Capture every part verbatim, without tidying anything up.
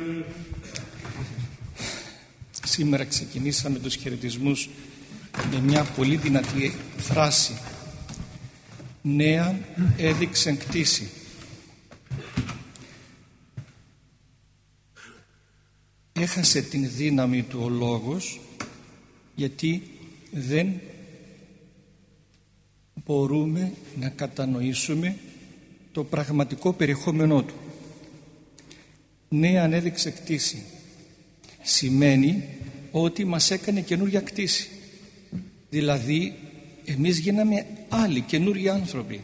Σήμερα ξεκινήσαμε τους χαιρετισμούς με μια πολύ δυνατή φράση. Νέα έδειξεν κτήση. Έχασε την δύναμη του ο λόγος, γιατί δεν μπορούμε να κατανοήσουμε το πραγματικό περιεχόμενό του. Νέα ανέδειξε κτήση σημαίνει ότι μας έκανε καινούργια κτήση, δηλαδή εμείς γίναμε άλλοι καινούργιοι άνθρωποι.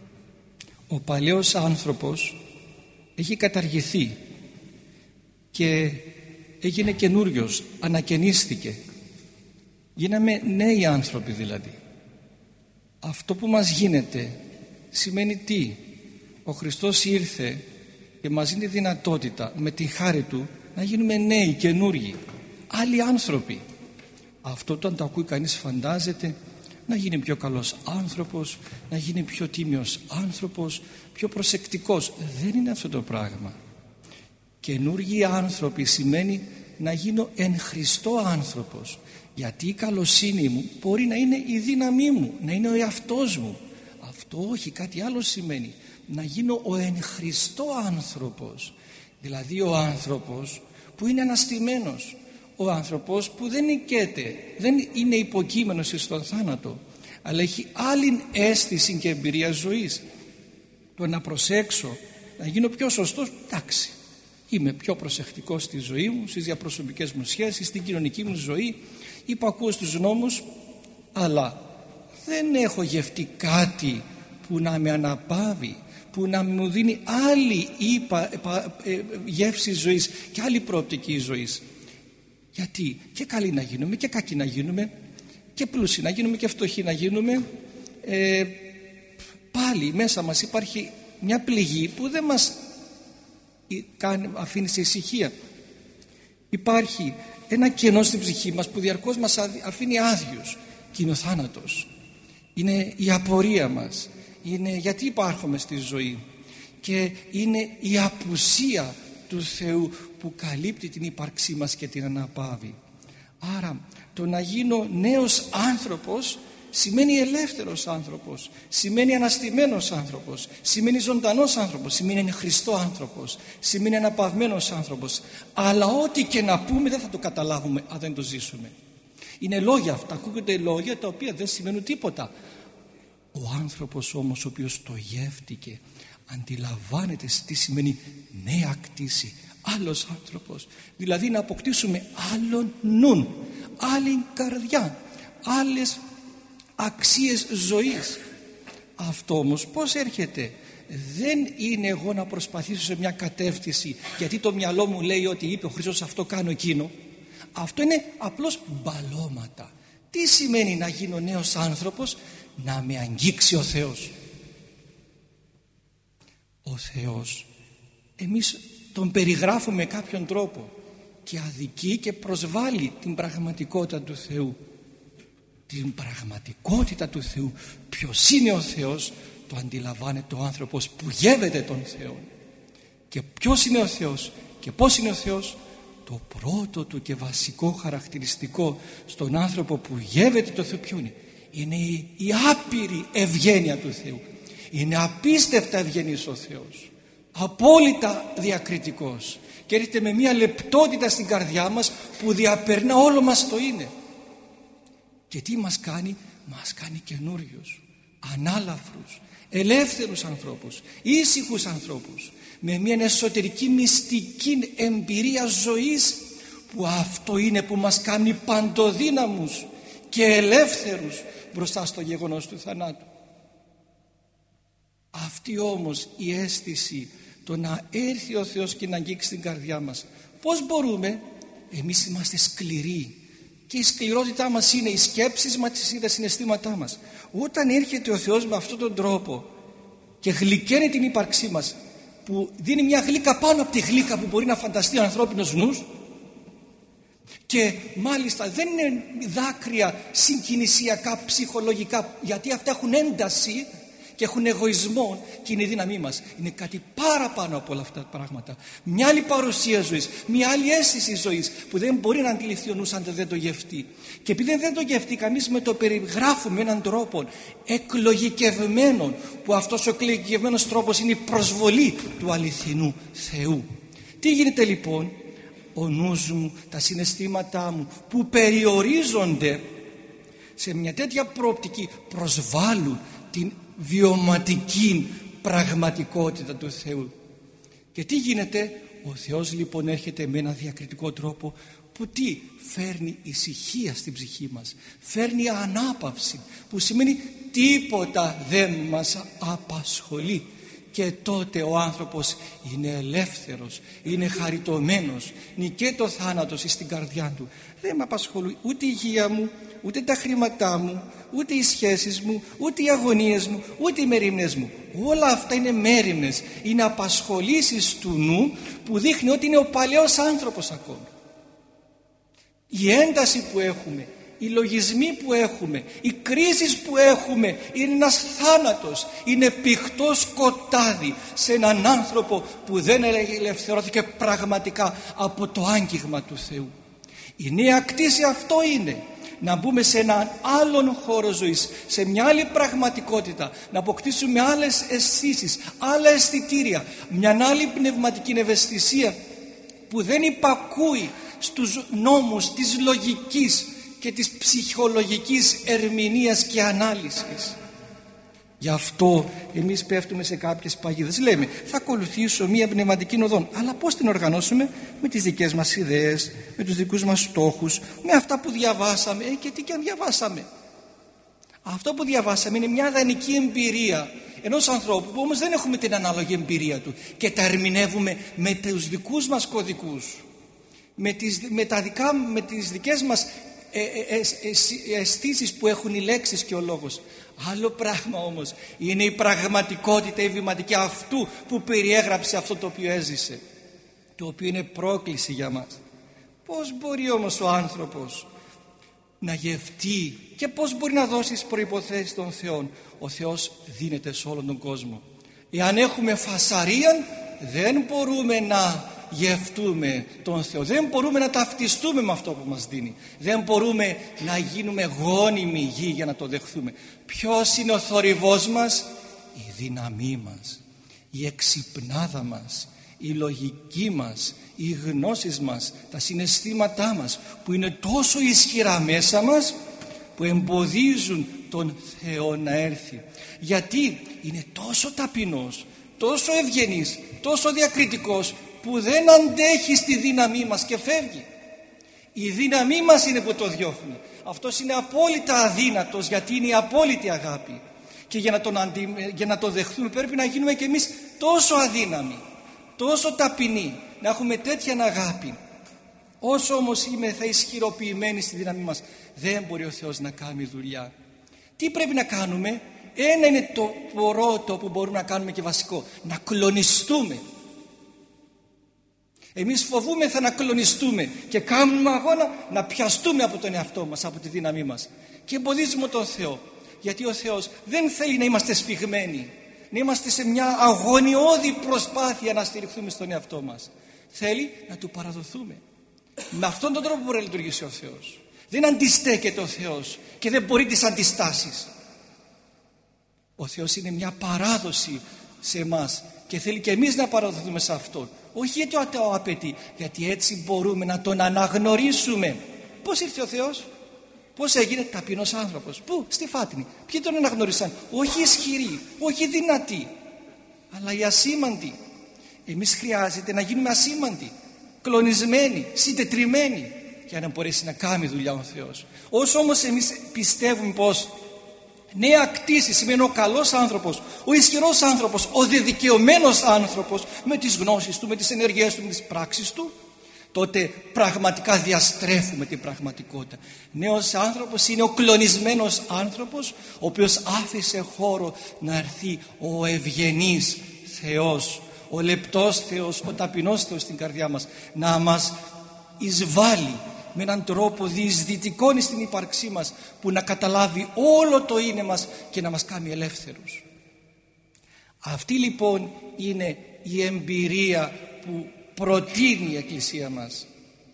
Ο παλαιός άνθρωπος έχει καταργηθεί και έγινε καινούριος, ανακαινίστηκε, γίναμε νέοι άνθρωποι. Δηλαδή αυτό που μας γίνεται σημαίνει τι? Ο Χριστός ήρθε και μας δίνει δυνατότητα με τη χάρη Του να γίνουμε νέοι, καινούργοι, άλλοι άνθρωποι. Αυτό όταν το ακούει κανείς φαντάζεται να γίνει πιο καλός άνθρωπος, να γίνει πιο τίμιος άνθρωπος, πιο προσεκτικός. Δεν είναι αυτό το πράγμα. Καινούργιοι άνθρωποι σημαίνει να γίνω εν Χριστώ άνθρωπος, γιατί η καλοσύνη μου μπορεί να είναι η δύναμή μου, να είναι ο εαυτός μου. Αυτό όχι, κάτι άλλο σημαίνει να γίνω ο εν Χριστώ άνθρωπος, δηλαδή ο άνθρωπος που είναι αναστημένος, ο άνθρωπος που δεν νικέται, δεν είναι υποκείμενος στον θάνατο, αλλά έχει άλλη αίσθηση και εμπειρία ζωής. Το να προσέξω, να γίνω πιο σωστός, εντάξει, είμαι πιο προσεκτικός στη ζωή μου, στις διαπροσωπικές μου σχέσεις, στην κοινωνική μου ζωή, υπακούω στους νόμους, αλλά δεν έχω γευτεί κάτι που να με αναπαύει, που να μου δίνει άλλη είπα, ε, γεύση ζωής και άλλη προοπτική ζωής. Γιατί και καλοί να γίνουμε και κακοί να γίνουμε, και πλούσιοι να γίνουμε και φτωχοί να γίνουμε, ε, πάλι μέσα μας υπάρχει μια πληγή που δεν μας αφήνει σε ησυχία. Υπάρχει ένα κενό στην ψυχή μας που διαρκώς μας αφήνει άδειους, και είναι ο θάνατος, είναι η απορία μας, είναι γιατί υπάρχουμε στη ζωή, και είναι η απουσία του Θεού που καλύπτει την ύπαρξή μας και την αναπαύει. Άρα το να γίνω νέος άνθρωπος σημαίνει ελεύθερος άνθρωπος, σημαίνει αναστημένος άνθρωπος, σημαίνει ζωντανός άνθρωπος, σημαίνει Χριστό άνθρωπος, σημαίνει αναπαυμένος άνθρωπος. Αλλά ό,τι και να πούμε δεν θα το καταλάβουμε αν δεν το ζήσουμε. Είναι λόγια αυτά, ακούγονται λόγια τα οποία δεν σημαίνουν τίποτα. Ο άνθρωπος όμως ο οποίος το γεύτηκε αντιλαμβάνεται τι σημαίνει νέα κτήση, άλλος άνθρωπος, δηλαδή να αποκτήσουμε άλλον νουν, άλλη καρδιά, άλλες αξίες ζωής. Αυτό όμως πώς έρχεται? Δεν είναι εγώ να προσπαθήσω σε μια κατεύθυνση γιατί το μυαλό μου λέει ότι είπε ο Χριστός αυτό κάνω εκείνο. Αυτό είναι απλώς μπαλώματα. Τι σημαίνει να γίνω νέος άνθρωπος? Να με αγγίξει ο Θεός. Ο Θεός εμείς τον περιγράφουμε με κάποιον τρόπο και αδικεί και προσβάλλει την πραγματικότητα του Θεού. Την πραγματικότητα του Θεού, ποιος είναι ο Θεός, το αντιλαμβάνεται ο άνθρωπος που γεύεται τον Θεό. Και ποιος είναι ο Θεός και πώς είναι ο Θεός? Το πρώτο του και βασικό χαρακτηριστικό στον άνθρωπο που γεύεται το Θεό ποιο είναι? Είναι η, η άπειρη ευγένεια του Θεού. Είναι απίστευτα ευγενής ο Θεός, απόλυτα διακριτικός, και έρχεται με μια λεπτότητα στην καρδιά μας που διαπερνά όλο μας το είναι. Και τι μας κάνει? Μας κάνει καινούριους, ανάλαφρους, ελεύθερους ανθρώπους, ήσυχους ανθρώπους, με μια εσωτερική μυστική εμπειρία ζωής, που αυτό είναι που μας κάνει παντοδύναμους και ελεύθερους μπροστά στο γεγονός του θανάτου. Αυτή όμως η αίσθηση, το να έρθει ο Θεός και να αγγίξει την καρδιά μας, πώς μπορούμε? Εμείς είμαστε σκληροί και η σκληρότητά μας είναι οι σκέψεις μας και τα συναισθήματά μας. Όταν έρχεται ο Θεός με αυτόν τον τρόπο και γλυκαίνει την ύπαρξή μας, που δίνει μια γλύκα πάνω από τη γλύκα που μπορεί να φανταστεί ο ανθρώπινος νους, και μάλιστα δεν είναι δάκρυα συγκινησιακά, ψυχολογικά, γιατί αυτά έχουν ένταση και έχουν εγωισμό και είναι η δύναμή μας. Είναι κάτι παραπάνω από όλα αυτά τα πράγματα. Μια άλλη παρουσία ζωής, μια άλλη αίσθηση ζωής που δεν μπορεί να αντιληφθεί ο νους αν δεν το γευτεί. Και επειδή δεν το γευτεί, εμείς με το περιγράφουμε με έναν τρόπο εκλογικευμένο, που αυτός ο εκλογικευμένος τρόπος είναι η προσβολή του αληθινού Θεού. Τι γίνεται λοιπόν? Ο νους μου, τα συναισθήματά μου που περιορίζονται σε μια τέτοια προοπτική προσβάλλουν την βιωματική πραγματικότητα του Θεού. Και τι γίνεται? Ο Θεός λοιπόν έρχεται με ένα διακριτικό τρόπο που τι? Φέρνει ησυχία στην ψυχή μας, φέρνει ανάπαυση, που σημαίνει τίποτα δεν μας απασχολεί. Και τότε ο άνθρωπος είναι ελεύθερος, είναι χαριτωμένος, νικεί το θάνατος στην καρδιά του. Δεν με απασχολεί ούτε η υγεία μου, ούτε τα χρήματά μου, ούτε οι σχέσεις μου, ούτε οι αγωνίες μου, ούτε οι μερίμνες μου. Όλα αυτά είναι μέριμνες, είναι απασχολήσεις του νου που δείχνει ότι είναι ο παλαιός άνθρωπος ακόμη. Η ένταση που έχουμε, οι λογισμοί που έχουμε, οι κρίσεις που έχουμε είναι ένας θάνατος, είναι πηχτό σκοτάδι σε έναν άνθρωπο που δεν ελευθερώθηκε πραγματικά από το άγγιγμα του Θεού. Η νέα κτήση αυτό είναι να μπούμε σε έναν άλλον χώρο ζωής, σε μια άλλη πραγματικότητα, να αποκτήσουμε άλλες αισθήσεις, άλλα αισθητήρια, μια άλλη πνευματική ευαισθησία που δεν υπακούει στους νόμους της λογικής και της ψυχολογικής ερμηνείας και ανάλυσης. Γι' αυτό εμείς πέφτουμε σε κάποιες παγίδες. Λέμε θα ακολουθήσω μία πνευματική οδό, αλλά πώς την οργανώσουμε? Με τις δικές μας ιδέες, με τους δικούς μας στόχους, με αυτά που διαβάσαμε. Ε, και τι και αν διαβάσαμε? Αυτό που διαβάσαμε είναι μια δανεική εμπειρία ενός ανθρώπου που όμως δεν έχουμε την ανάλογη εμπειρία του και τα ερμηνεύουμε με τους δικούς μας κωδικούς, με τις, με τα δικά, με τις δικές μας ε, ε, ε, αισθήσεις που έχουν οι λέξεις και ο λόγος. Άλλο πράγμα όμως είναι η πραγματικότητα, η βηματική αυτού που περιέγραψε αυτό το οποίο έζησε, το οποίο είναι πρόκληση για μας. Πώς μπορεί όμως ο άνθρωπος να γευτεί και πώς μπορεί να δώσει τις προϋποθέσεις των Θεών? Ο Θεός δίνεται σε όλον τον κόσμο. Εάν έχουμε φασαρία δεν μπορούμε να γευτούμε τον Θεό, δεν μπορούμε να ταυτιστούμε με αυτό που μας δίνει, δεν μπορούμε να γίνουμε γόνιμοι γη για να το δεχθούμε. Ποιος είναι ο θορυβός μας? Η δύναμή μας, η εξυπνάδα μας, η λογική μας, οι γνώσεις μας, τα συναισθήματά μας που είναι τόσο ισχυρά μέσα μας που εμποδίζουν τον Θεό να έρθει. Γιατί είναι τόσο ταπεινός, τόσο ευγενής, τόσο διακριτικός που δεν αντέχει στη δύναμή μας και φεύγει. Η δύναμή μας είναι που το διώχνει. Αυτός είναι απόλυτα αδύνατος γιατί είναι η απόλυτη αγάπη. Και για να τον, αντι... για να τον δεχθούμε πρέπει να γίνουμε κι εμείς τόσο αδύναμοι, τόσο ταπεινοί, να έχουμε τέτοια αγάπη. Όσο όμως είμαι θα ισχυροποιημένοι στη δύναμή μας, δεν μπορεί ο Θεός να κάνει δουλειά. Τι πρέπει να κάνουμε? Ένα είναι το πρώτο που μπορούμε να κάνουμε και βασικό, να κλονιστούμε. Εμείς φοβούμεθα να κλονιστούμε και κάνουμε αγώνα να πιαστούμε από τον εαυτό μας, από τη δύναμή μας, και εμποδίζουμε τον Θεό. Γιατί ο Θεός δεν θέλει να είμαστε σφιγμένοι, να είμαστε σε μια αγωνιώδη προσπάθεια να στηριχθούμε στον εαυτό μας. Θέλει να του παραδοθούμε. Με αυτόν τον τρόπο μπορεί να λειτουργήσει ο Θεός. Δεν αντιστέκεται ο Θεός και δεν μπορεί τις αντιστάσεις. Ο Θεός είναι μια παράδοση σε εμάς και θέλει και εμείς να παραδοθούμε σε αυτόν. Όχι γιατί το απαιτεί, γιατί έτσι μπορούμε να τον αναγνωρίσουμε. Πώς ήρθε ο Θεός? Πώς έγινε? Ταπεινός άνθρωπος. Πού? Στη Φάτνη. Ποιοι τον αναγνώρισαν? Όχι ισχυροί, όχι δυνατοί, αλλά οι ασήμαντοι. Εμείς χρειάζεται να γίνουμε ασήμαντοι, κλονισμένοι, συντετριμμένοι, για να μπορέσει να κάνει δουλειά ο Θεός. Όσο όμως εμείς πιστεύουμε πως νέα κτήση σημαίνει ο καλός άνθρωπος, ο ισχυρός άνθρωπος, ο δεδικαιωμένος άνθρωπος με τις γνώσεις του, με τις ενεργειές του, με τις πράξεις του, τότε πραγματικά διαστρέφουμε την πραγματικότητα. Νέος άνθρωπος είναι ο κλονισμένος άνθρωπος, ο οποίος άφησε χώρο να έρθει ο ευγενής Θεός, ο λεπτός Θεός, ο ταπεινός Θεός στην καρδιά μας, να μας εισβάλλει με έναν τρόπο διεισδυτικό στην ύπαρξή μας, που να καταλάβει όλο το είναι μας και να μας κάνει ελεύθερους. Αυτή λοιπόν είναι η εμπειρία που προτείνει η Εκκλησία μας.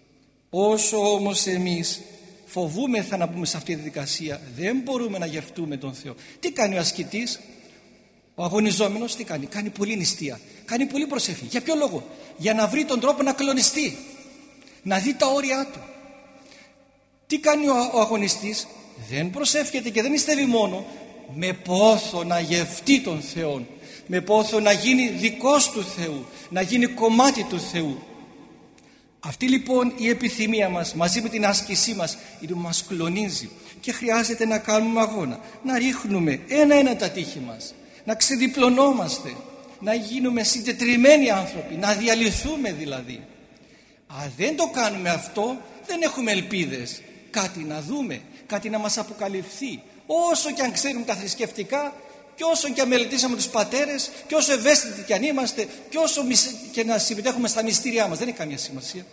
Όσο όμως εμείς φοβούμεθα να μπούμε σε αυτή τη διαδικασία, δεν μπορούμε να γευτούμε τον Θεό. Τι κάνει ο ασκητής, ο αγωνιζόμενος, τι κάνει? Κάνει πολλή νηστεία, κάνει πολύ προσευχή. Για ποιο λόγο? Για να βρει τον τρόπο να κλονιστεί, να δει τα όρια του. Τι κάνει ο, ο αγωνιστής? Δεν προσεύχεται και δεν νηστεύει μόνο, με πόθο να γευτεί τον Θεό, με πόθο να γίνει δικός του Θεού, να γίνει κομμάτι του Θεού. Αυτή λοιπόν η επιθυμία μας μαζί με την άσκησή μας είναι που μας κλονίζει και χρειάζεται να κάνουμε αγώνα, να ρίχνουμε ένα-ένα τα τείχη μας, να ξεδιπλωνόμαστε, να γίνουμε συντετριμμένοι άνθρωποι, να διαλυθούμε δηλαδή. Αν δεν το κάνουμε αυτό, δεν έχουμε ελπίδες κάτι να δούμε, κάτι να μας αποκαλυφθεί. Όσο και αν ξέρουμε τα θρησκευτικά και όσο και αν μελετήσαμε τους πατέρες και όσο ευαίσθητοι και αν είμαστε και όσο και να συμμετέχουμε στα μυστήριά μας, δεν έχει καμία σημασία.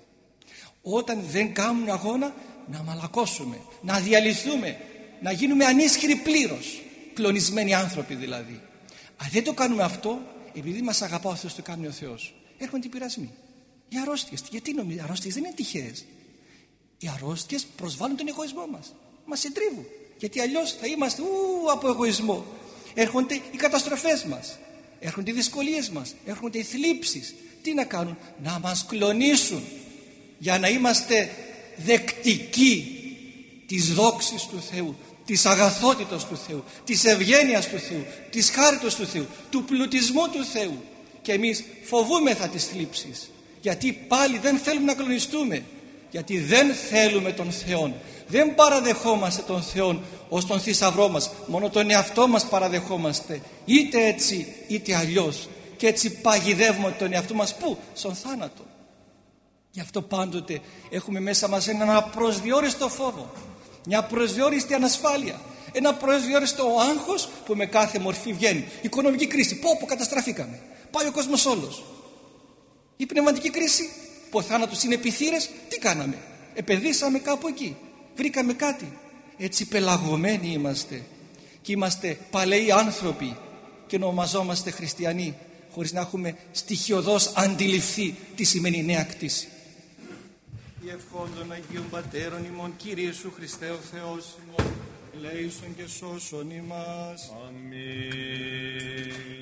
Όταν δεν κάνουμε αγώνα, να μαλακώσουμε, να διαλυθούμε, να γίνουμε ανίσχυροι πλήρως, κλονισμένοι άνθρωποι δηλαδή. Αν δεν το κάνουμε αυτό, επειδή μας αγαπά ο Θεός, το κάνει ο Θεός, έρχονται οι πειρασμοί, οι αρρώστιες. Γιατί νομίζω οι αρρώστιες δεν είναι τυχαίες? Οι αρρώστιες προσβάλλουν τον εγωισμό μας, μας συντρίβουν, γιατί αλλιώς θα είμαστε ου, από εγωισμό. Έρχονται οι καταστροφές μας, έρχονται οι δυσκολίες μας, έρχονται οι θλίψεις. Τι να κάνουν? Να μας κλονίσουν, για να είμαστε δεκτικοί της δόξης του Θεού, της αγαθότητας του Θεού, της ευγένειας του Θεού, της χάριτος του Θεού, του πλουτισμού του Θεού. Και εμείς φοβούμεθα τις θλίψεις, γιατί πάλι δεν θέλουμε να κλονιστούμε, γιατί δεν θέλουμε τον Θεό, δεν παραδεχόμαστε τον Θεό ως τον θησαυρό μας, μόνο τον εαυτό μας παραδεχόμαστε, είτε έτσι είτε αλλιώς, και έτσι παγιδεύουμε τον εαυτό μας πού? Στον θάνατο. Γι' αυτό πάντοτε έχουμε μέσα μας έναν απροσδιόριστο φόβο, μια προσδιόριστη ανασφάλεια, ένα προσδιόριστο άγχος που με κάθε μορφή βγαίνει. Οικονομική κρίση, πω πω καταστραφήκαμε, πάει ο κόσμος όλος. Η πνευματική κρίση, που ο θάνατος είναι επιθύρες, τι κάναμε? Επενδύσαμε κάπου εκεί, βρήκαμε κάτι. Έτσι πελαγωμένοι είμαστε και είμαστε παλαιοί άνθρωποι και ονομαζόμαστε χριστιανοί, χωρίς να έχουμε στοιχειωδώς αντιληφθεί τι σημαίνει νέα κτήση. Η ευχών των Αγίων Πατέρων ημών, Κύριε Ιησού Χριστέ ο Θεός ημών, ελέησον και σώσον ημάς. Αμήν.